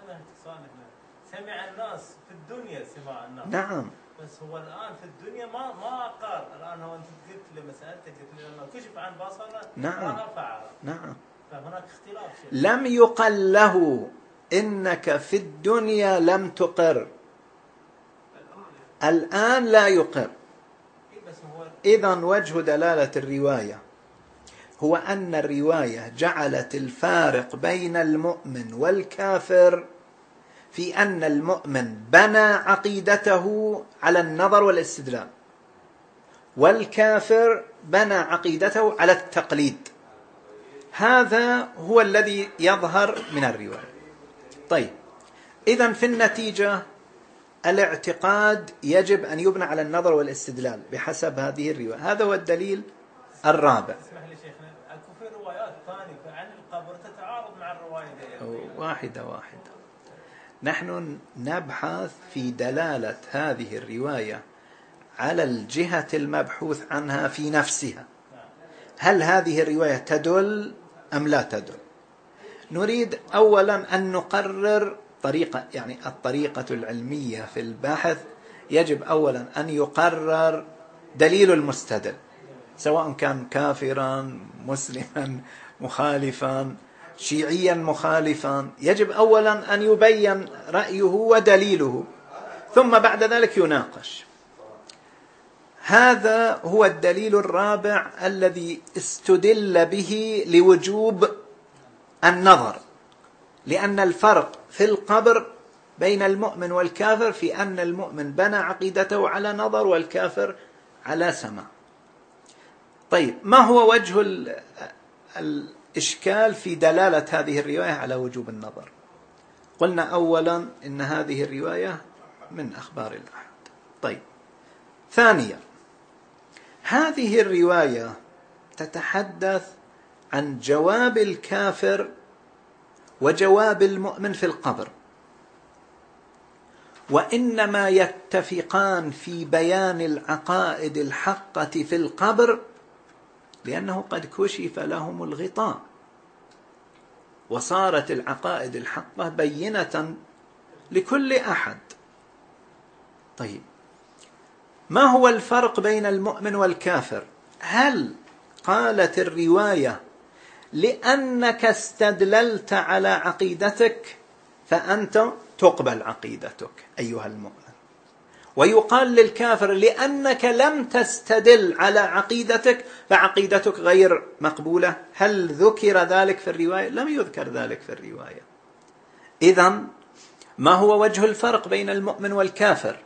سمع الناس في الدنيا، سمع الناس. نعم. بس هو الآن في الدنيا ما أقر. الآن هو أنت قلت لما سألتك قلت لي لما كشف عن بصره نعم. ما فعل. نعم. فهناك اختلاف. لم يقل له إنك في الدنيا لم تقر، الآن لا يقر. إذن وجه دلالة الرواية هو أن الرواية جعلت الفارق بين المؤمن والكافر في أن المؤمن بنى عقيدته على النظر والاستدلال، والكافر بنى عقيدته على التقليد. هذا هو الذي يظهر من الرواية. طيب، إذن في النتيجة الاعتقاد يجب أن يبنى على النظر والاستدلال بحسب هذه الرواية. هذا هو الدليل الرابع. اسمح لي شيخنا، أكو في روايات ثانية عن القبر تتعارض مع الرواية دي. واحدة. نحن نبحث في دلالة هذه الرواية على الجهة المبحوث عنها في نفسها. هل هذه الرواية تدل أم لا تدل؟ نريد أولا أن نقرر طريقة، يعني الطريقة العلمية في البحث يجب أولا أن يقرر دليل المستدل. سواء كان كافرا مسلما مخالفا شيعيا مخالفا، يجب أولا أن يبين رأيه ودليله ثم بعد ذلك يناقش. هذا هو الدليل الرابع الذي استدل به لوجوب النظر، لأن الفرق في القبر بين المؤمن والكافر في أن المؤمن بنى عقيدته على نظر والكافر على سمع. طيب، ما هو وجه الإشكال في دلالة هذه الرواية على وجوب النظر؟ قلنا أولا إن هذه الرواية من أخبار الأحد. طيب، ثانيا، هذه الرواية تتحدث عن جواب الكافر وجواب المؤمن في القبر، وإنما يتفقان في بيان العقائد الحقة في القبر لأنه قد كشف لهم الغطاء وصارت العقائد الحقة بينة لكل أحد. طيب، ما هو الفرق بين المؤمن والكافر؟ هل قالت الرواية لأنك استدللت على عقيدتك فأنت تقبل عقيدتك أيها المؤمن، ويقال للكافر لأنك لم تستدل على عقيدتك فعقيدتك غير مقبولة؟ هل ذكر ذلك في الرواية؟ لم يذكر ذلك في الرواية. إذن ما هو وجه الفرق بين المؤمن والكافر؟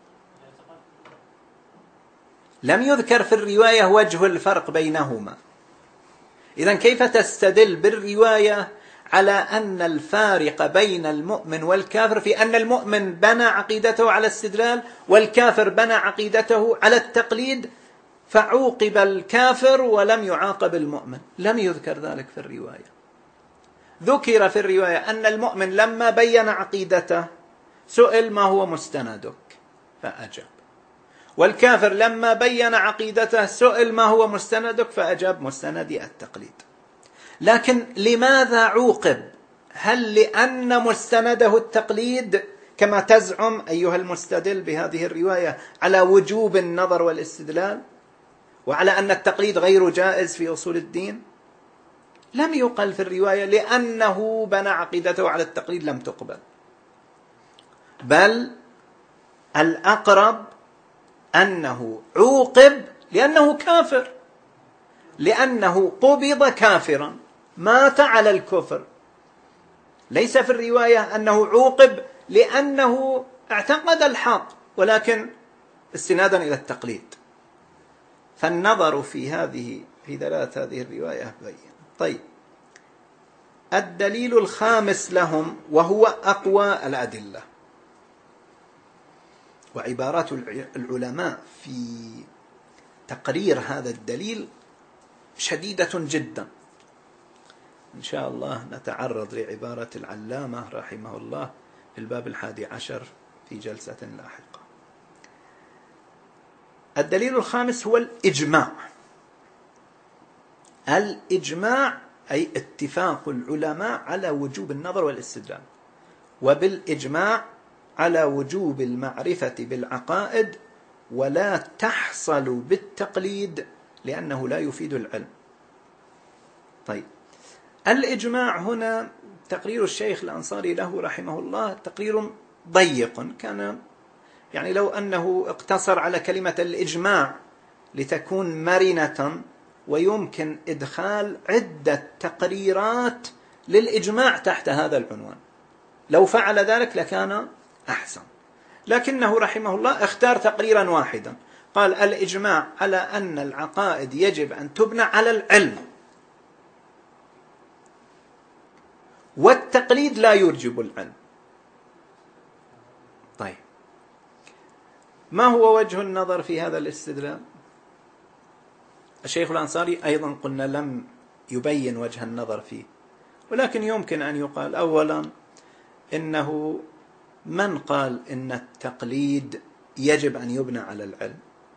لم يذكر في الرواية وجه الفرق بينهما. إذن كيف تستدل بالرواية على أن الفارق بين المؤمن والكافر في أن المؤمن بنى عقيدته على الاستدلال والكافر بنى عقيدته على التقليد، فعوقب الكافر ولم يعاقب المؤمن؟ لم يذكر ذلك في الرواية. ذكر في الرواية أن المؤمن لما بين عقيدته سئل ما هو مستندك فأجاب، والكافر لما بين عقيدته سئل ما هو مستندك فأجاب مستندي التقليد. لكن لماذا عوقب؟ هل لأن مستنده التقليد كما تزعم أيها المستدل بهذه الرواية على وجوب النظر والاستدلال وعلى أن التقليد غير جائز في أصول الدين؟ لم يقل في الرواية لأنه بنى عقيدته على التقليد لم تقبل، بل الأقرب أنه عوقب لأنه كافر، لأنه قبض كافرا مات على الكفر. ليس في الرواية أنه عوقب لأنه اعتقد الحق ولكن استنادا إلى التقليد. فالنظر في دلالة هذه الرواية بين. طيب، الدليل الخامس لهم وهو أقوى الأدلة، وعبارات العلماء في تقرير هذا الدليل شديدة جدا. إن شاء الله نتعرض لعبارة العلامة رحمه الله في الباب 11 في جلسة لاحقة. الدليل الخامس هو الإجماع. الإجماع أي اتفاق العلماء على وجوب النظر والاستدلال، وبالإجماع على وجوب المعرفة بالعقائد ولا تحصل بالتقليد لأنه لا يفيد العلم. طيب، الإجماع هنا تقرير الشيخ الأنصاري له رحمه الله تقرير ضيق، كان يعني لو أنه اقتصر على كلمة الإجماع لتكون مرنة ويمكن إدخال عدة تقريرات للإجماع تحت هذا العنوان، لو فعل ذلك لكان أحسن. لكنه رحمه الله اختار تقريرا واحدا، قال الإجماع على أن العقائد يجب أن تبنى على العلم، والتقليد لا يوجب العلم. طيب، ما هو وجه النظر في هذا الاستدلال؟ الشيخ الأنصاري أيضا قلنا لم يبين وجه النظر فيه، ولكن يمكن أن يقال أولا إنه من قال إن التقليد يجب أن يبنى على العلم؟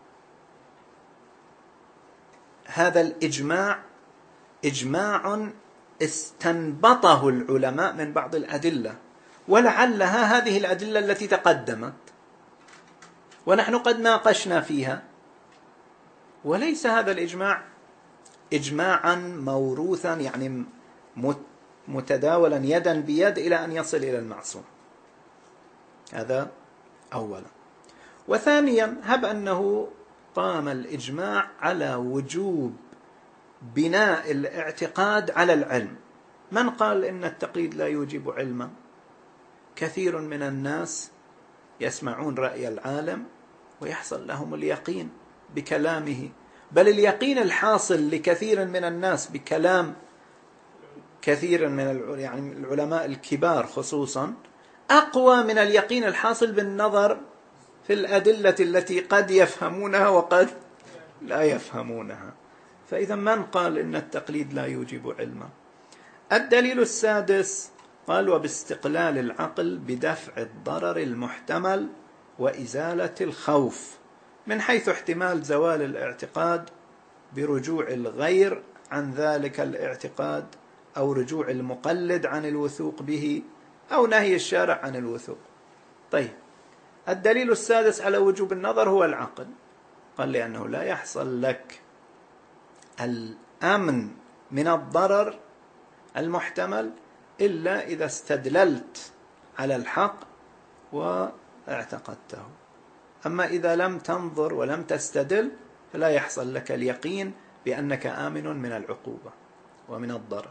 هذا الإجماع إجماع استنبطه العلماء من بعض الأدلة، ولعلها هذه الأدلة التي تقدمت ونحن قد ناقشنا فيها، وليس هذا الإجماع إجماعا موروثا يعني متداولا يدا بيد إلى أن يصل إلى المعصوم. هذا أولا. وثانيا، هب أنه قام الإجماع على وجوب بناء الاعتقاد على العلم. من قال إن التقليد لا يوجب علما؟ كثير من الناس يسمعون رأي العالم ويحصل لهم اليقين بكلامه، بل اليقين الحاصل لكثير من الناس بكلام كثير من يعني العلماء الكبار خصوصا أقوى من اليقين الحاصل بالنظر في الأدلة التي قد يفهمونها وقد لا يفهمونها. فإذا من قال إن التقليد لا يوجب علما؟ الدليل السادس قال: وباستقلال العقل بدفع الضرر المحتمل وإزالة الخوف، من حيث احتمال زوال الاعتقاد برجوع الغير عن ذلك الاعتقاد، أو رجوع المقلد عن الوثوق به، أو نهي الشارع عن الوثوق. طيب، الدليل السادس على وجوب النظر هو العقل. قال: لأنه لا يحصل لك الأمن من الضرر المحتمل إلا إذا استدللت على الحق واعتقدته. أما إذا لم تنظر ولم تستدل فلا يحصل لك اليقين بأنك آمن من العقوبة ومن الضرر.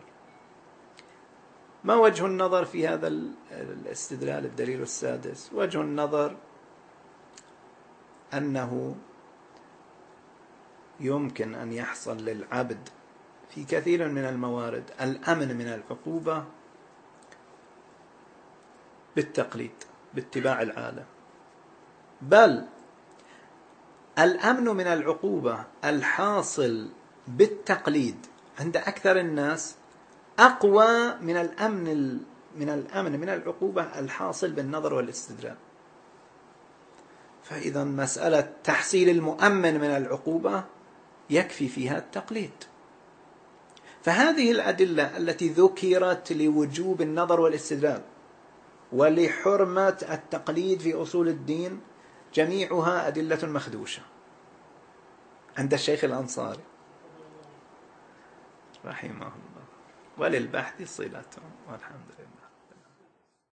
ما وجه النظر في هذا الاستدلال؟ الدليل السادس: وجه النظر أنه يمكن أن يحصل للعبد في كثير من الموارد الأمن من العقوبة بالتقليد، باتباع العالم، بل الأمن من العقوبة الحاصل بالتقليد عند أكثر الناس أقوى من الأمن من العقوبة الحاصل بالنظر والاستدلال. فإذا مسألة تحصيل المؤمن من العقوبة يكفي فيها التقليد. فهذه الأدلة التي ذكرت لوجوب النظر والاستدلال ولحرمة التقليد في أصول الدين جميعها أدلة مخدوشة عند الشيخ الأنصاري رحمه الله، وللبحث صلة، والحمد لله.